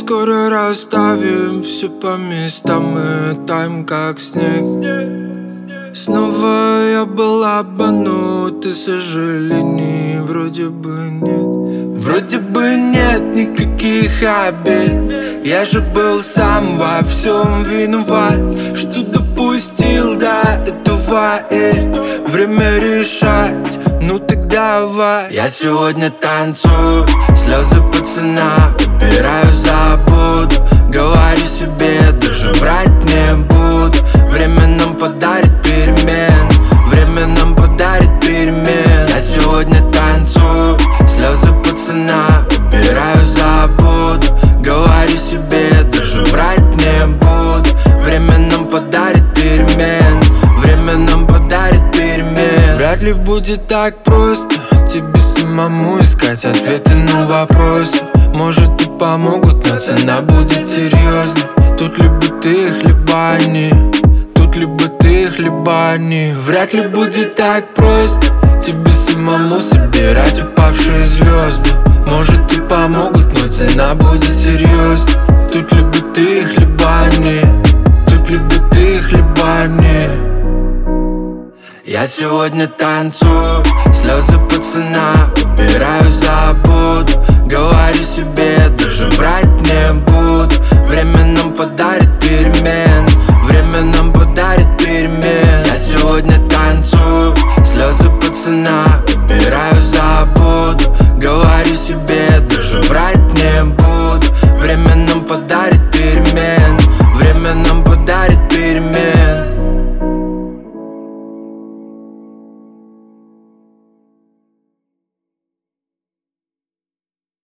скоро расставим все по местам и таем как снег. Снова я был обманут, и сожалений вроде бы нет. Вроде бы нет никаких обид. Я же был сам во всем виноват, что допустил до этого. Время решать, ну так давай. Я сегодня танцую, слезы пацана убираю, забуду. Говорю себе, даже врать не буду. Время нам подарит перемен, время нам подарит перемен. Я сегодня танцую, слезы пацана убираю, забуду. Говорю себе, даже врать не буду. Время нам подарит перемен, время нам подарит перемен. Вряд ли будет так просто тебе самому искать ответы на вопросы. Может и помогут, но цена будет серьезной. Тут либо ты их, либо они. Тут либо ты их, либо они. Вряд ли будет так просто тебе самому собирать упавшие звезды. Может и помогут, но цена будет серьезной. Тут либо ты их, либо они. Тут либо ты их, либо они. Я сегодня танцую, слезы пацана убираю, забуду. Говорю себе, даже врать не буду.